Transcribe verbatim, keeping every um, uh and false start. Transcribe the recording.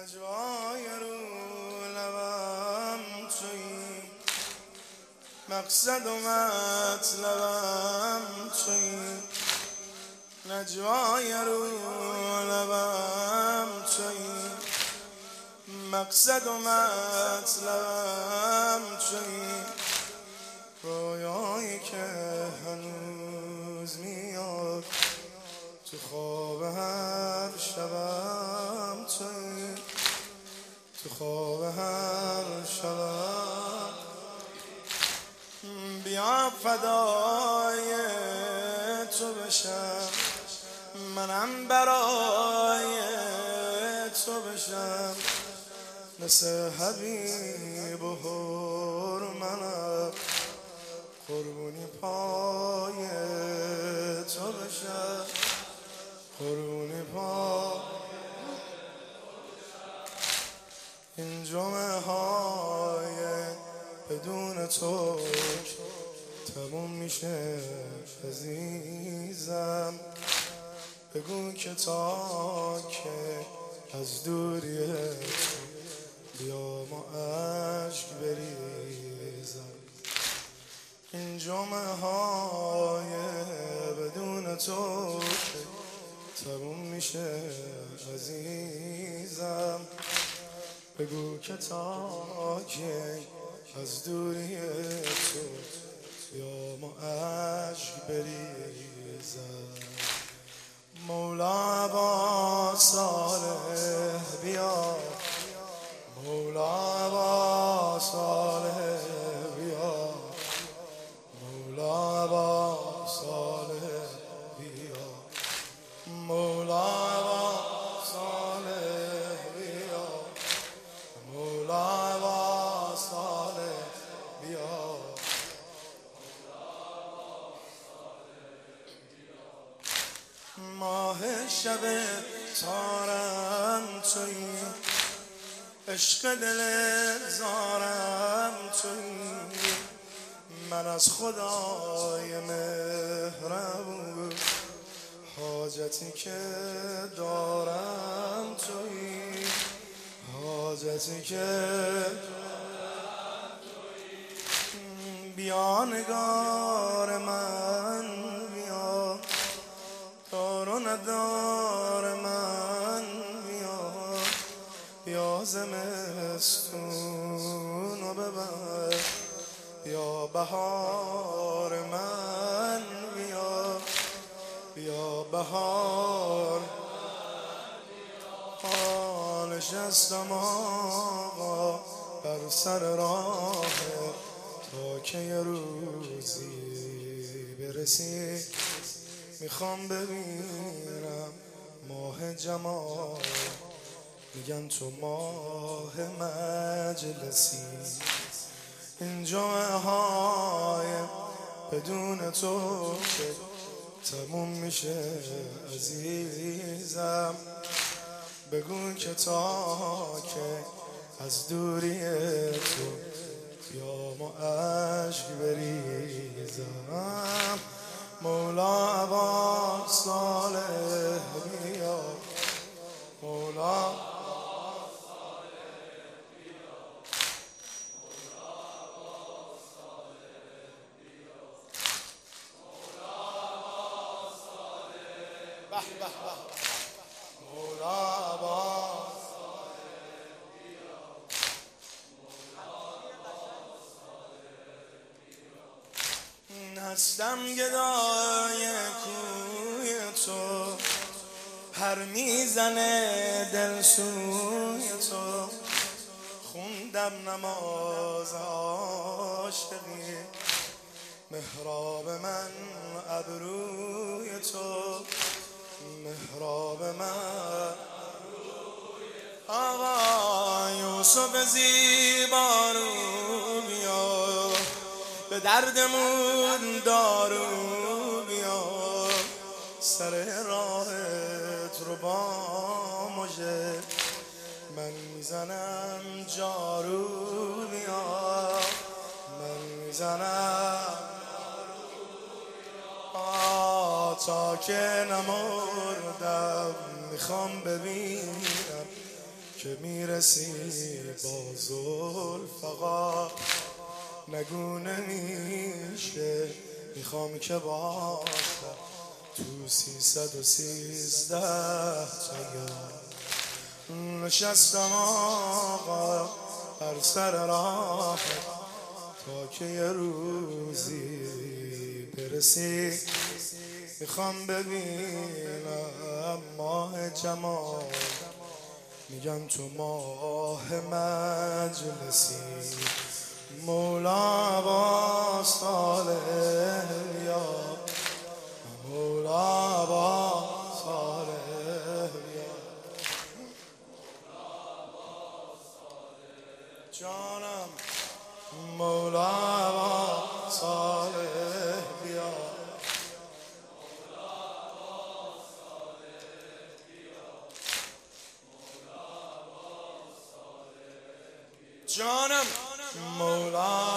نجوای رو لبم تویی، مقصد و مطلبم تویی. نجوای رو لبم تویی، مقصد و مطلبم تویی. رویایی که هنوز میاد تو خواب هر شبم تویی، تو خواب هر شبم. بیا فدای تو بشم، منم برای تو بشم. مثل حبیب و حرمنم قربونی پای تو بشم، قربونی پای. این جمعه های بدون تو تموم میشه عزیزم. بگو که تا که از دوری تو بیام و عشق بریزم. این جمعه های بدون تو تموم میشه عزیزم. بگو که تا که از دوری تو بیام و عشق بریزم. مولا ابا صالح بیا، مولا ابا صالح بیا، مولا ابا صالح بیا، مولا ابا صالح بیا، مولا ابا صالح بیا. ماه شب تارم تویی، عشق دل زارم تویی. من از خدای مهربون حاجتی که دارم تویی، حاجتی که دارم تویی. بیا نگار من بیا، دار و ندار من بیا. بیا زمستون و ببر، بیا بهار من بیا، بیا بهار. نشستم آقا بر سر راه تا که یه روزی برسی. میخوام ببینم ماه جمال، میگن تو ماه مجلسی. این جمعه های بدون تو که تموم میشه عزیزم. بگو که تا که از دوری تو بیام و عشق بریزم. مولا ابا صالح بیا، مولا ابا صالح بیا، مولا ابا صالح بیا، مولا ابا صالح بیا، مولا ابا صالح بیا، مولا ابا صالح بیا. هستم گدای کوی تو، پر میزنه دل سوی تو. خوندم نماز عاشقی، محراب من ابروی تو، محراب من. آقا یوسف زیبا رو بیا، به دردمون دارو بیا. سر راهت رو با مژه من میزنم جارو بیا، من میزنم تا که نمردم. میخوام ببینم که میرسی با زلفقا نگو نمیشه میخوام که باشه تو سیصد و سیزده جگر نشستم آقا بر سر راه تا که یه روزی برسی میخوام ببینم ماه جمال میگن تو ماه مجلسی مولا با صالح یا مولا با صالح یا جانم مولا با صالح بیا جانم مولا